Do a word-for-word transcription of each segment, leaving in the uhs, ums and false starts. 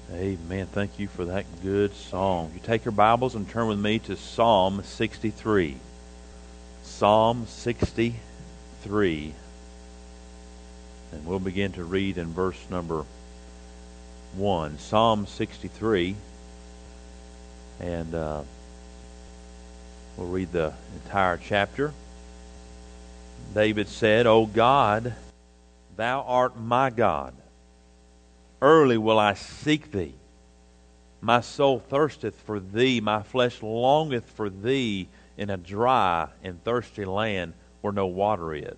Amen. Thank you for that good song. You take your Bibles and turn with me to Psalm sixty-three. Psalm sixty-three. And we'll begin to read in verse number one. Psalm sixty-three. And uh, we'll read the entire chapter. David said, O God, Thou art my God. Early will I seek Thee. My soul thirsteth for Thee. My flesh longeth for Thee in a dry and thirsty land where no water is.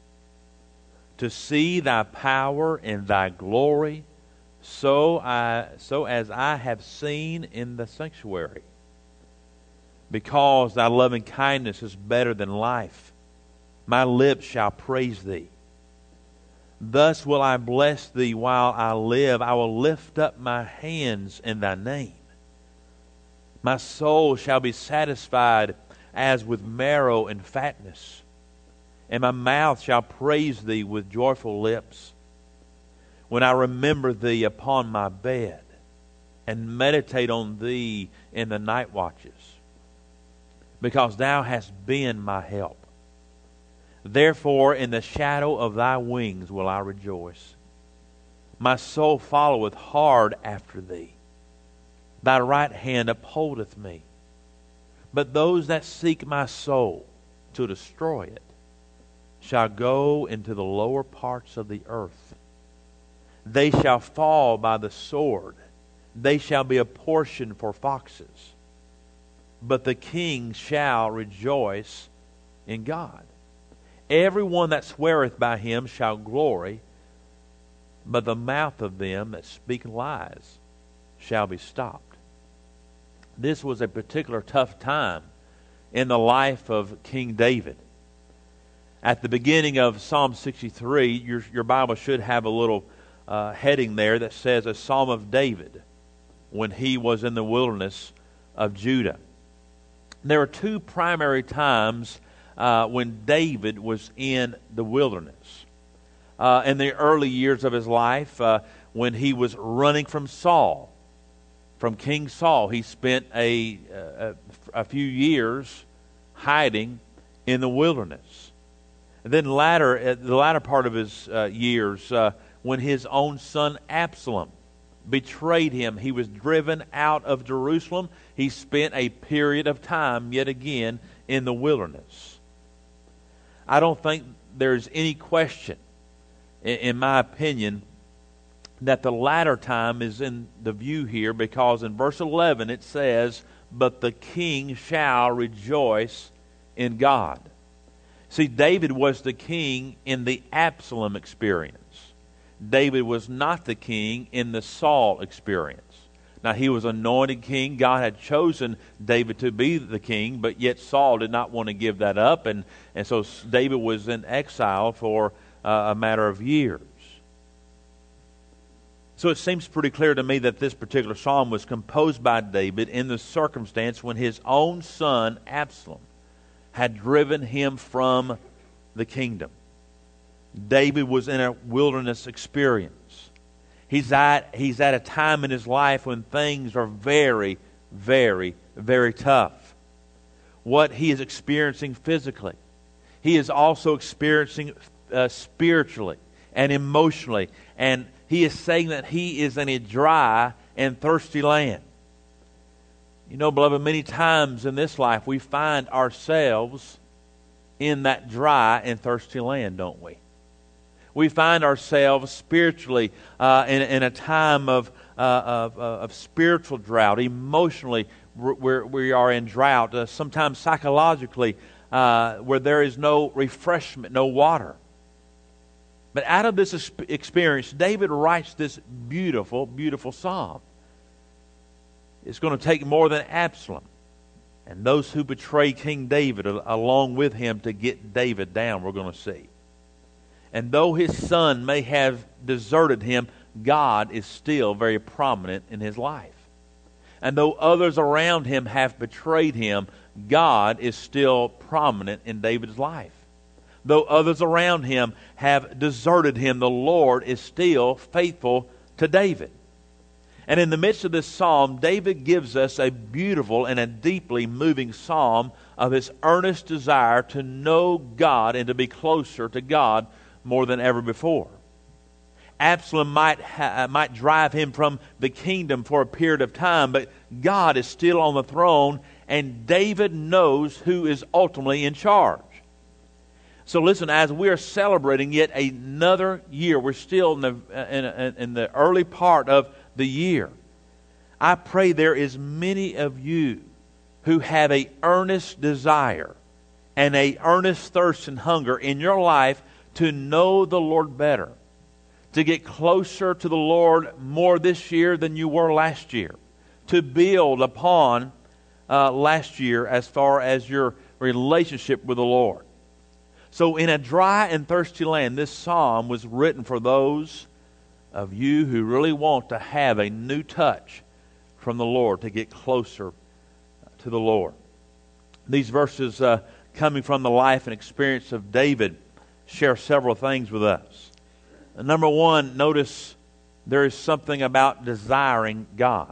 To see Thy power and Thy glory, so I, so as I have seen in the sanctuary. Because Thy loving kindness is better than life, my lips shall praise Thee. Thus will I bless Thee while I live. I will lift up my hands in Thy name. My soul shall be satisfied as with marrow and fatness, and my mouth shall praise Thee with joyful lips. When I remember Thee upon my bed, and meditate on Thee in the night watches, because Thou hast been my help. Therefore in the shadow of Thy wings will I rejoice. My soul followeth hard after Thee. Thy right hand upholdeth me. But those that seek my soul to destroy it shall go into the lower parts of the earth. They shall fall by the sword. They shall be a portion for foxes. But the king shall rejoice in God. Everyone that sweareth by Him shall glory, but the mouth of them that speak lies shall be stopped. This was a particular tough time in the life of King David. At the beginning of Psalm sixty-three, your, your Bible should have a little uh, heading there that says, a Psalm of David, when he was in the wilderness of Judah. There are two primary times Uh, when David was in the wilderness. Uh, in the early years of his life, uh, when he was running from Saul, from King Saul, he spent a, a, a few years hiding in the wilderness. And then latter, at the latter part of his uh, years, uh, when his own son Absalom betrayed him, he was driven out of Jerusalem. He spent a period of time yet again in the wilderness. I don't think there's any question, in my opinion, that the latter time is in the view here, because in verse eleven it says, but the king shall rejoice in God. See, David was the king in the Absalom experience. David was not the king in the Saul experience. Now, he was anointed king. God had chosen David to be the king, but yet Saul did not want to give that up. And, and so David was in exile for uh, a matter of years. So it seems pretty clear to me that this particular psalm was composed by David in the circumstance when his own son, Absalom, had driven him from the kingdom. David was in a wilderness experience. He's at, he's at a time in his life when things are very, very, very tough. What he is experiencing physically, he is also experiencing uh, spiritually and emotionally. And he is saying that he is in a dry and thirsty land. You know, beloved, many times in this life we find ourselves in that dry and thirsty land, don't we? We find ourselves spiritually uh, in, in a time of, uh, of, uh, of spiritual drought. Emotionally, we're, we are in drought. Uh, sometimes psychologically, uh, where there is no refreshment, no water. But out of this experience, David writes this beautiful, beautiful psalm. It's going to take more than Absalom and those who betray King David along with him to get David down, we're going to see. And though his son may have deserted him, God is still very prominent in his life. And though others around him have betrayed him, God is still prominent in David's life. Though others around him have deserted him, the Lord is still faithful to David. And in the midst of this psalm, David gives us a beautiful and a deeply moving psalm of his earnest desire to know God and to be closer to God more than ever before. Absalom might ha- might drive him from the kingdom for a period of time, but God is still on the throne, and David knows who is ultimately in charge. So listen, as we are celebrating yet another year, we're still in the, in, in the early part of the year. I pray there is many of you who have a earnest desire and a earnest thirst and hunger in your life to know the Lord better, to get closer to the Lord more this year than you were last year, to build upon uh, last year as far as your relationship with the Lord. So in a dry and thirsty land, this psalm was written for those of you who really want to have a new touch from the Lord, to get closer to the Lord. These verses uh, coming from the life and experience of David share several things with us. Number one, notice there is something about desiring God.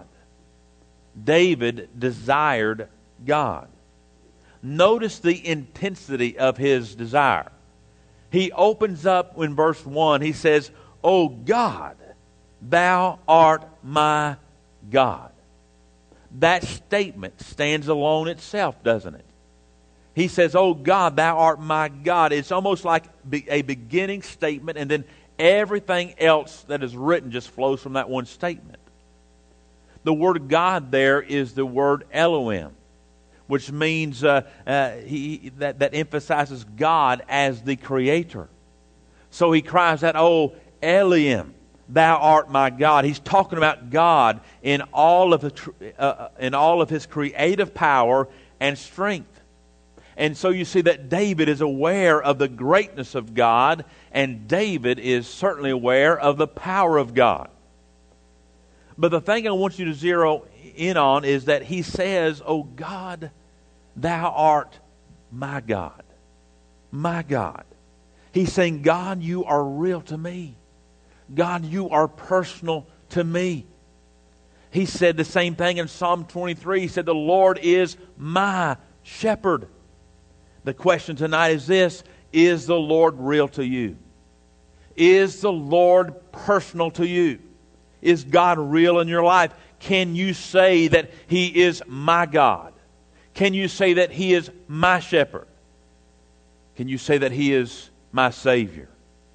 David desired God. Notice the intensity of his desire. He opens up in verse one, he says, "O God, thou art my God." That statement stands alone itself, doesn't it? He says, "O God, thou art my God." It's almost like a beginning statement, and then everything else that is written just flows from that one statement. The word God there is the word Elohim, which means uh, uh, he, that, that emphasizes God as the Creator. So he cries out, "Oh, Elohim, thou art my God." He's talking about God in all of the, uh, in all of His creative power and strength. And so you see that David is aware of the greatness of God, and David is certainly aware of the power of God. But the thing I want you to zero in on is that he says, "Oh God, thou art my God." My God. He's saying, God, you are real to me. God, you are personal to me. He said the same thing in Psalm twenty-three. He said, "The Lord is my shepherd." The question tonight is this: is the Lord real to you? Is the Lord personal to you? Is God real in your life? Can you say that He is my God? Can you say that He is my shepherd? Can you say that He is my Savior?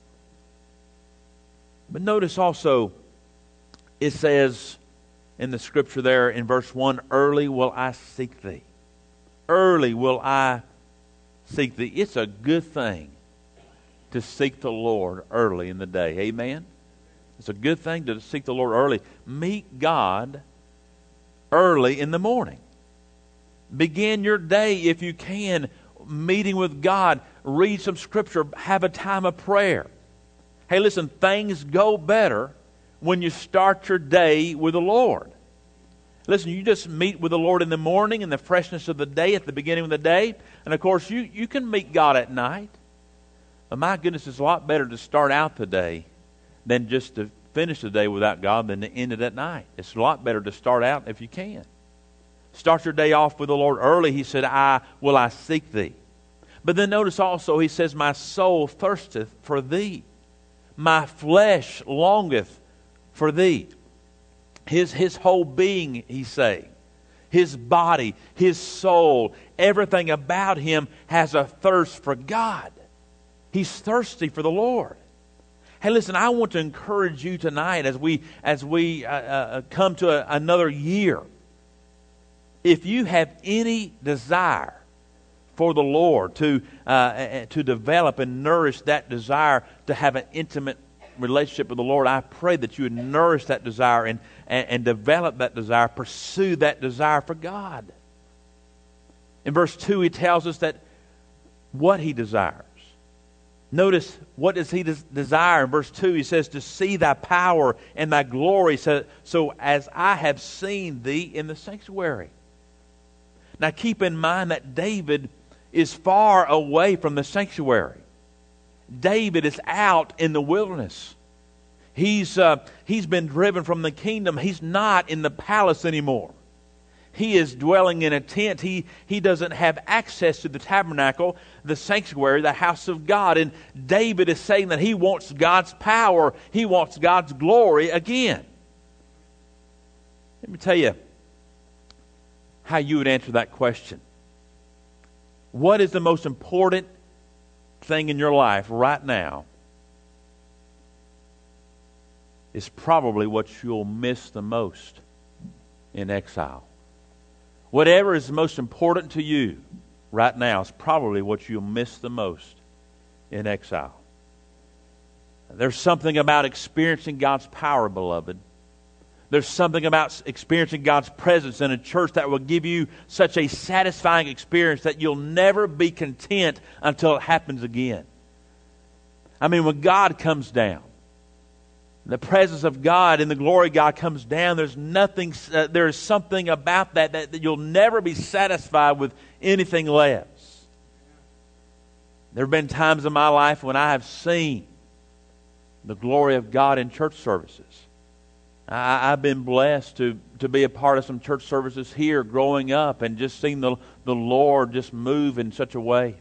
But notice also, it says in the scripture there in verse one, "Early will I seek Thee." Early will I seek Thee. It's a good thing to seek the Lord early in the day. Amen? It's a good thing to seek the Lord early. Meet God early in the morning. Begin your day, if you can, meeting with God. Read some scripture. Have a time of prayer. Hey, listen, things go better when you start your day with the Lord. Listen, you just meet with the Lord in the morning in the freshness of the day, at the beginning of the day. And of course, you, you can meet God at night. But my goodness, it's a lot better to start out the day than just to finish the day without God than to end it at night. It's a lot better to start out if you can. Start your day off with the Lord early. He said, I will I seek Thee. But then notice also, He says, "My soul thirsteth for Thee. My flesh longeth for Thee." His, his whole being, he's saying, his body, his soul, everything about him has a thirst for God. He's thirsty for the Lord. Hey, listen, I want to encourage you tonight as we as we uh, uh, come to a, another year. If you have any desire for the Lord, to uh, to develop and nourish that desire to have an intimate relationship with the Lord, I pray that you would nourish that desire and, and, and develop that desire, pursue that desire for God. In verse two, he tells us that what he desires. Notice, what does he des- desire? In verse two, he says, "To see Thy power and Thy glory, so, so as I have seen Thee in the sanctuary." Now keep in mind that David is far away from the sanctuary. David is out in the wilderness. He's, uh, he's been driven from the kingdom. He's not in the palace anymore. He is dwelling in a tent. He, he doesn't have access to the tabernacle, the sanctuary, the house of God. And David is saying that he wants God's power. He wants God's glory again. Let me tell you how you would answer that question. What is the most important thing in your life right now? Is probably what you'll miss the most in exile. Whatever is most important to you right now is probably what you'll miss the most in exile. There's something about experiencing God's power, beloved. There's something about experiencing God's presence in a church that will give you such a satisfying experience that you'll never be content until it happens again. I mean, when God comes down, the presence of God and the glory of God comes down, there's nothing, uh, there is something about that, that that you'll never be satisfied with anything less. There have been times in my life when I have seen the glory of God in church services. I, I've been blessed to, to be a part of some church services here growing up and just seeing the, the Lord just move in such a way.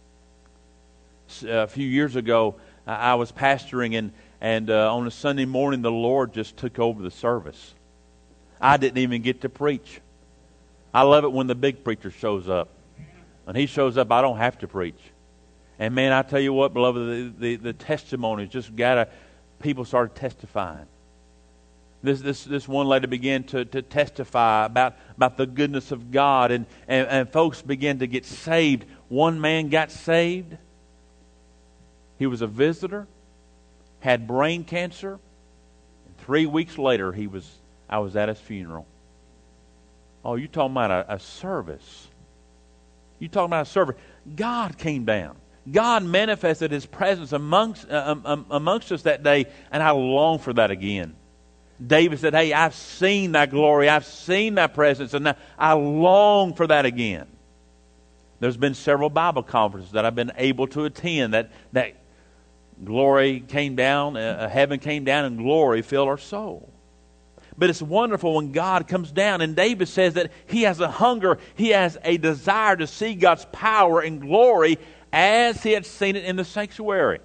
A few years ago, I was pastoring, and And uh, on a Sunday morning, the Lord just took over the service. I didn't even get to preach. I love it when the big preacher shows up. When he shows up, I don't have to preach. And man, I tell you what, beloved, the, the, the testimonies just got to, people started testifying. This this this one lady began to, to testify about, about the goodness of God, and, and, and folks began to get saved. One man got saved. He was a visitor, had brain cancer, and three weeks later he was I was at his funeral. Oh, you talking about a, a service. You talking about a service. God came down. God manifested His presence amongst, uh, um, amongst us that day, and I long for that again. David said, hey, I've seen that glory. I've seen that presence, and I long for that again. There's been several Bible conferences that I've been able to attend that, that glory came down, uh, heaven came down, and glory filled our soul. But it's wonderful when God comes down, and David says that he has a hunger, he has a desire to see God's power and glory as he had seen it in the sanctuary.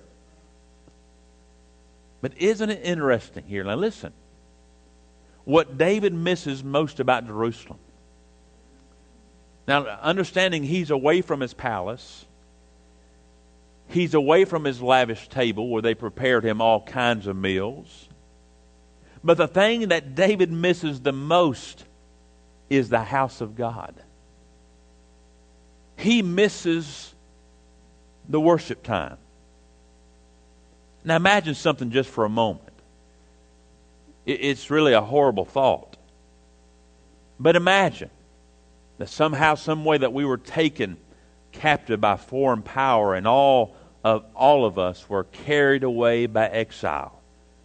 But isn't it interesting here? Now listen, what David misses most about Jerusalem. Now, understanding he's away from his palace, he's away from his lavish table where they prepared him all kinds of meals. But the thing that David misses the most is the house of God. He misses the worship time. Now imagine something just for a moment. It's really a horrible thought. But imagine that somehow, some way that we were taken captive by foreign power, and all of all of us were carried away by exile.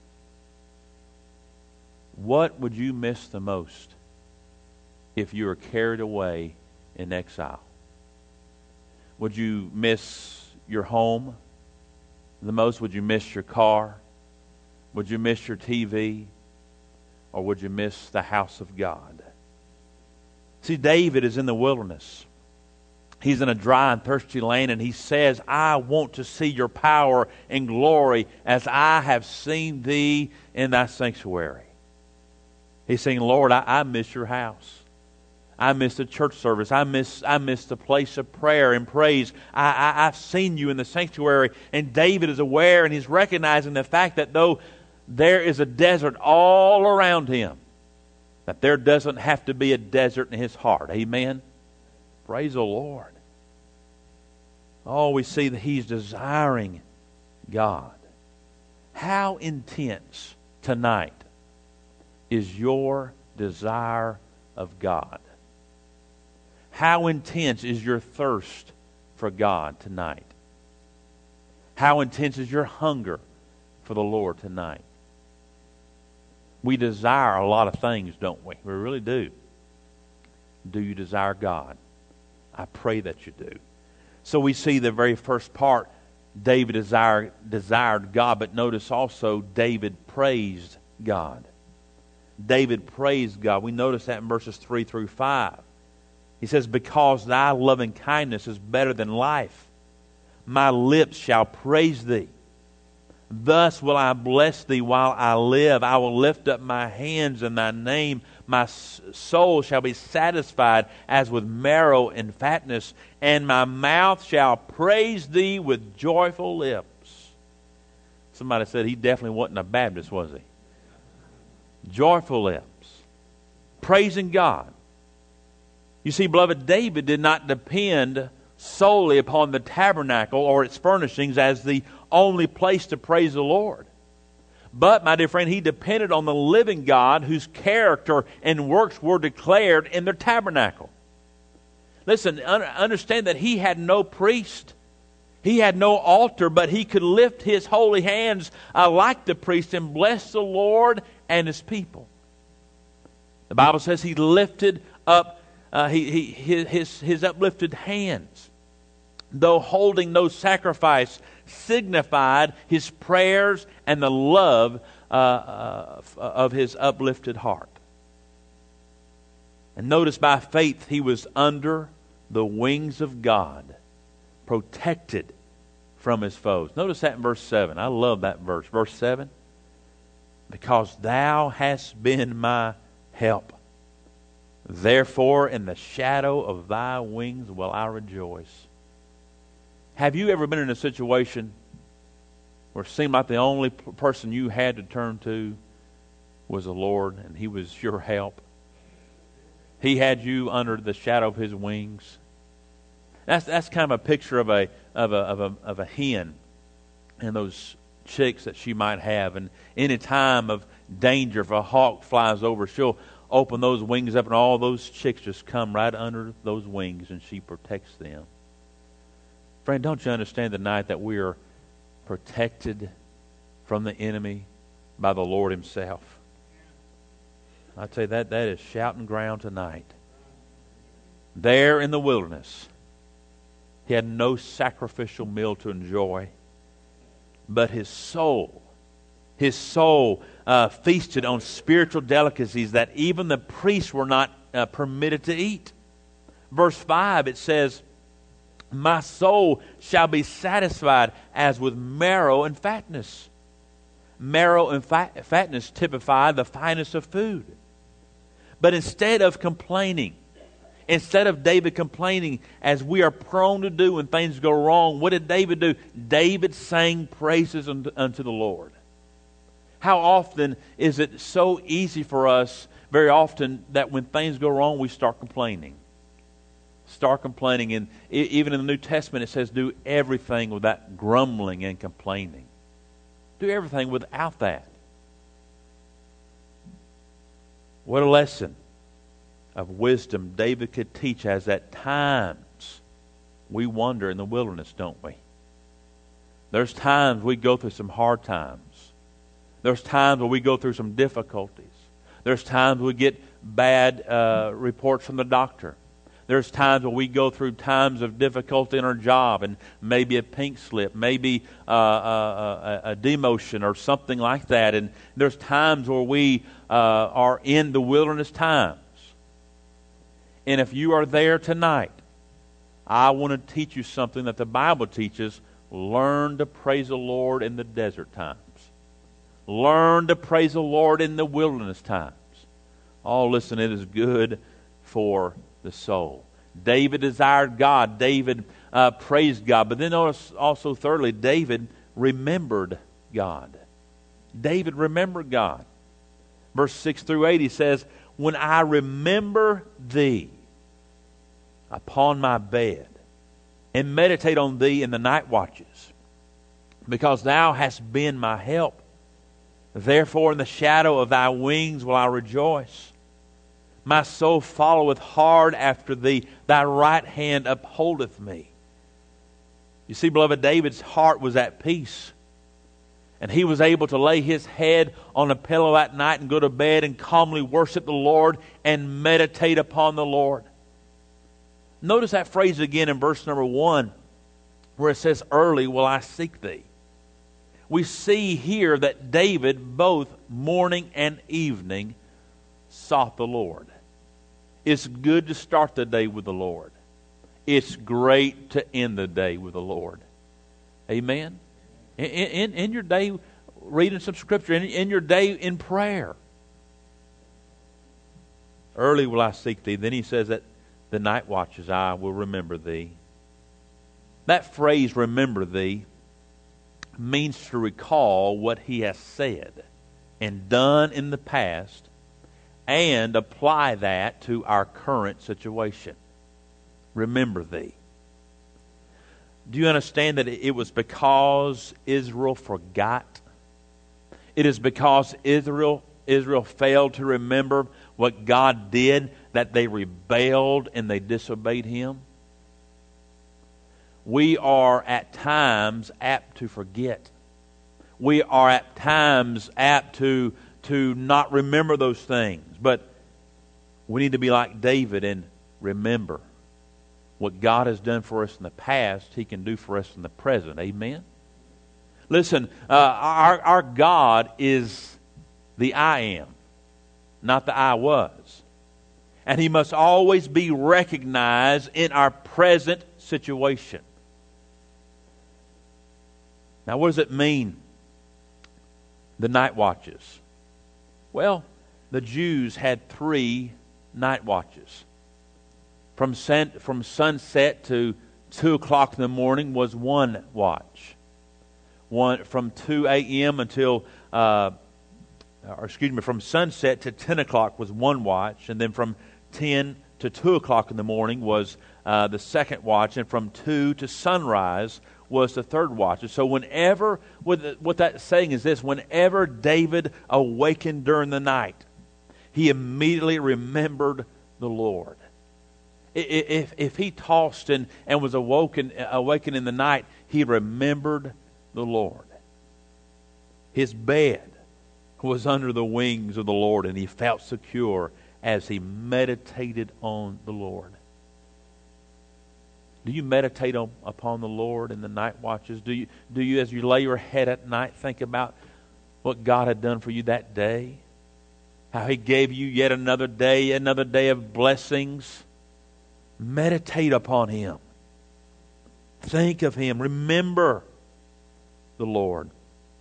What would you miss the most if you were carried away in exile? Would you miss your home the most? Would you miss your car? Would you miss your T V? Or would you miss the house of God? See, David is in the wilderness. He's in a dry and thirsty land, and he says, I want to see your power and glory as I have seen thee in thy sanctuary. He's saying, Lord, I, I miss your house. I miss the church service. I miss I miss the place of prayer and praise. I, I, I've seen you in the sanctuary. And David is aware, and he's recognizing the fact that though there is a desert all around him, that there doesn't have to be a desert in his heart. Amen? Praise the Lord. Oh, we see that he's desiring God. How intense tonight is your desire of God? How intense is your thirst for God tonight? How intense is your hunger for the Lord tonight? We desire a lot of things, don't we? We really do. Do you desire God? I pray that you do. So we see the very first part. David desired, desired God, but notice also David praised God. David praised God. We notice that in verses three through five. He says, because thy loving kindness is better than life, my lips shall praise thee. Thus will I bless thee while I live. I will lift up my hands in thy name. My soul shall be satisfied as with marrow and fatness, and my mouth shall praise thee with joyful lips. Somebody said he definitely wasn't a Baptist, was he? Joyful lips. Praising God. You see, beloved, David did not depend solely upon the tabernacle or its furnishings as the only place to praise the Lord. But, my dear friend, he depended on the living God whose character and works were declared in the tabernacle. Listen, un- understand that he had no priest. He had no altar, but he could lift his holy hands uh, like the priest and bless the Lord and his people. The Bible says he lifted up uh, he, he, his, his uplifted hands, though holding no sacrifice, signified his prayers and the love uh, uh, of his uplifted heart. And notice, by faith he was under the wings of God, protected from his foes. Notice that in verse seven. I love that verse. Verse seven. Because thou hast been my help. Therefore in the shadow of thy wings will I rejoice. Have you ever been in a situation where it seemed like the only person you had to turn to was the Lord, and He was your help? He had you under the shadow of His wings. That's that's kind of a picture of a of a of a of a hen and those chicks that she might have. And any time of danger, if a hawk flies over, she'll open those wings up, and all those chicks just come right under those wings, and she protects them. Friend, don't you understand tonight that we are protected from the enemy by the Lord Himself? I tell you, that that is shouting ground tonight. There in the wilderness, He had no sacrificial meal to enjoy, but his soul, his soul uh, feasted on spiritual delicacies that even the priests were not uh, permitted to eat. Verse five, it says, my soul shall be satisfied as with marrow and fatness. Marrow and fat, fatness typify the finest of food. But instead of complaining, instead of David complaining, as we are prone to do when things go wrong, what did David do? David sang praises unto, unto the Lord. How often is it so easy for us, very often, that when things go wrong, we start complaining. Start complaining. And even in the New Testament, it says, do everything without grumbling and complaining. Do everything without that. What a lesson of wisdom David could teach, as at times we wander in the wilderness, don't we? There's times we go through some hard times. There's times where we go through some difficulties. There's times we get bad uh, reports from the doctor. There's times where we go through times of difficulty in our job, and maybe a pink slip, maybe uh, a, a, a demotion or something like that. And there's times where we uh, are in the wilderness times. And if you are there tonight, I want to teach you something that the Bible teaches. Learn to praise the Lord in the desert times. Learn to praise the Lord in the wilderness times. Oh, listen, it is good for the soul. David desired God. David uh, praised God. But then notice also, thirdly, David remembered God. David remembered God. Verse six through eight, he says, when I remember thee upon my bed, and meditate on thee in the night watches, because thou hast been my help. Therefore in the shadow of thy wings will I rejoice. My soul followeth hard after thee. Thy right hand upholdeth me. You see, beloved, David's heart was at peace. And he was able to lay his head on a pillow at night and go to bed and calmly worship the Lord and meditate upon the Lord. Notice that phrase again in verse number one. where it says, early will I seek thee. We see here that David, both morning and evening, sought the Lord. It's good to start the day with the Lord. It's great to end the day with the Lord. Amen? In, in, in your day, reading some scripture, in, in your day in prayer. Early will I seek thee. Then he says that the night watches I will remember thee. That phrase, remember thee, means to recall what he has said and done in the past and apply that to our current situation. Remember thee. Do you understand that it was because Israel forgot? It is because Israel, Israel failed to remember what God did that they rebelled and they disobeyed Him? We are at times apt to forget. We are at times apt to, to not remember those things. But we need to be like David and remember what God has done for us in the past, He can do for us in the present. Amen? Listen, uh, our, our God is the I am, not the I was. And He must always be recognized in our present situation. Now, what does it mean, the night watches? Well, the Jews had three night watches. From, sun, from sunset to two o'clock in the morning was one watch. One from two a.m. until, uh, or excuse me, from sunset to ten o'clock was one watch, and then from ten to two o'clock in the morning was uh, the second watch, and from two to sunrise was the third watch. And so whenever, what that's saying is this, whenever David awakened during the night, he immediately remembered the Lord. If, if he tossed and, and was awoken, awakened in the night, he remembered the Lord. His bed was under the wings of the Lord, and he felt secure as he meditated on the Lord. Do you meditate on, upon the Lord in the night watches? Do you, do you, as you lay your head at night, think about what God had done for you that day? How He gave you yet another day, another day of blessings? Meditate upon Him. Think of Him. Remember the Lord.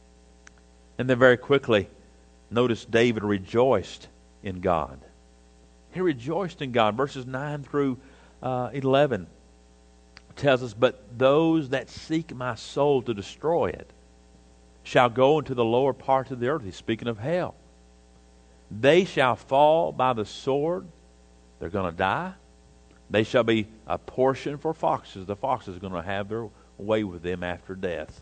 And then very quickly, notice David rejoiced in God. He rejoiced in God. Verses nine through uh, eleven tells us, but those that seek my soul to destroy it shall go into the lower parts of the earth. He's speaking of hell. They shall fall by the sword. They're going to die. They shall be a portion for foxes. The foxes are going to have their way with them after death.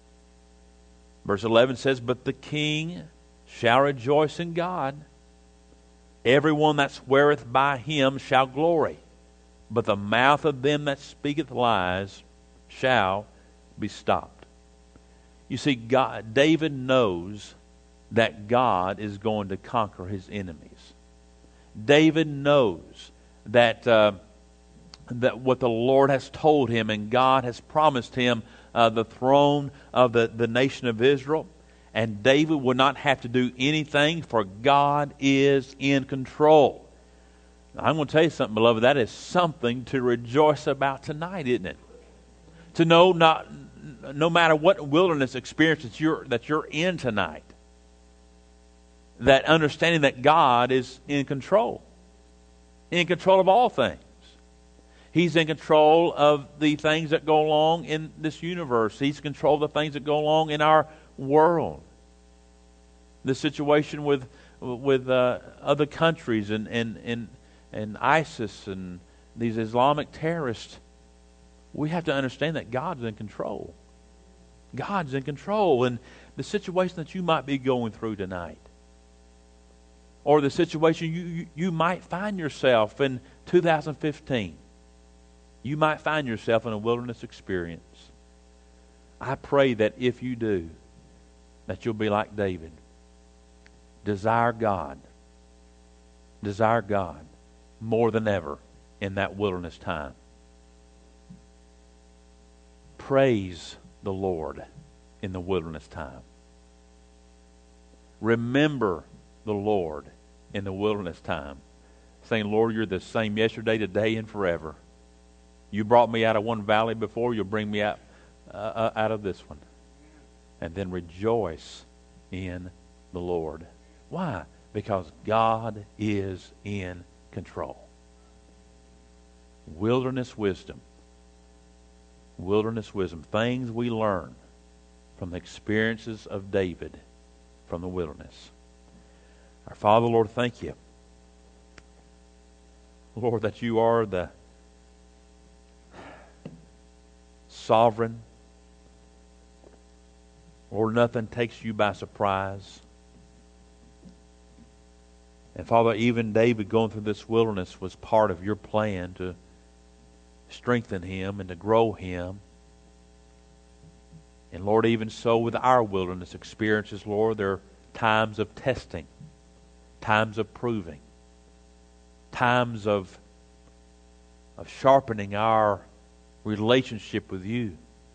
Verse eleven says, but the king shall rejoice in God. Everyone that sweareth by Him shall glory. But the mouth of them that speaketh lies shall be stopped. You see, God, David knows that God is going to conquer his enemies. David knows that uh, that what the Lord has told him, and God has promised him uh, the throne of the, the nation of Israel. And David would not have to do anything, for God is in control. I'm going to tell you something, beloved. That is something to rejoice about tonight, isn't it? To know, not no matter what wilderness experience that you're that you're in tonight, that understanding that God is in control, in control of all things. He's in control of the things that go along in this universe. He's in control of the things that go along in our world. The situation with with uh, other countries and and and. and ISIS and these Islamic terrorists, we have to understand that God's in control. God's in control. And the situation that you might be going through tonight, or the situation you, you, you might find yourself in two thousand fifteen, you might find yourself in a wilderness experience. I pray that if you do, that you'll be like David. Desire God. Desire God more than ever in that wilderness time. praise the Lord in the wilderness time. Remember the Lord in the wilderness time. Saying, Lord, you're the same yesterday, today, and forever. You brought me out of one valley before, you'll bring me out, uh, out of this one. And then rejoice in the Lord. Why? Because God is in control. Wilderness wisdom. Wilderness wisdom. Things we learn from the experiences of David from the wilderness. Our Father, Lord, thank you. Lord, that you are the sovereign. Lord, nothing takes you by surprise. And Father, even David going through this wilderness was part of your plan to strengthen him and to grow him. And Lord, even so with our wilderness experiences, Lord, there are times of testing, times of proving, times of, of sharpening our relationship with you.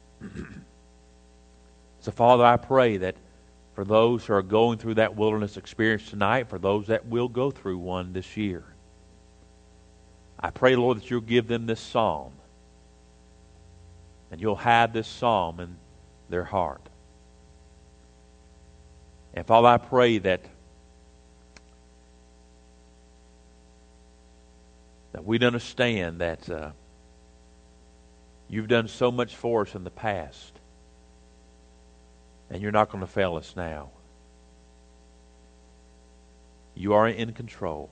So Father, I pray that for those who are going through that wilderness experience tonight, for those that will go through one this year, I pray, Lord, that you'll give them this psalm. And you'll hide this psalm in their heart. And Father, I pray that that we'd understand that uh, you've done so much for us in the past. And you're not going to fail us now. You are in control.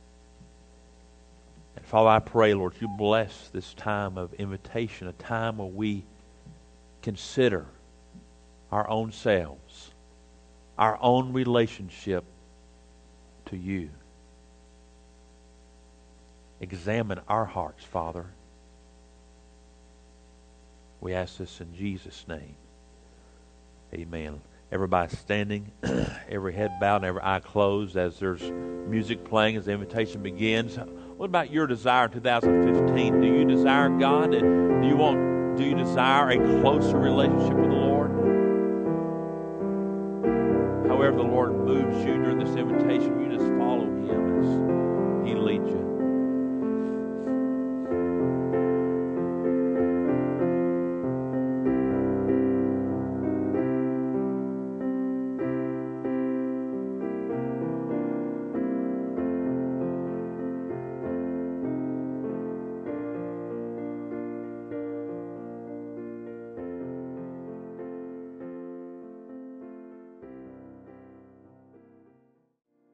And Father, I pray, Lord, you bless this time of invitation, a time where we consider our own selves, our own relationship to you. Examine our hearts, Father. We ask this in Jesus' name. Amen. Everybody standing, every head bowed and every eye closed as there's music playing as the invitation begins. What about your desire in two thousand fifteen? Do you desire God? Do you want? Do you desire a closer relationship with the Lord? However the Lord moves you during this invitation, you just follow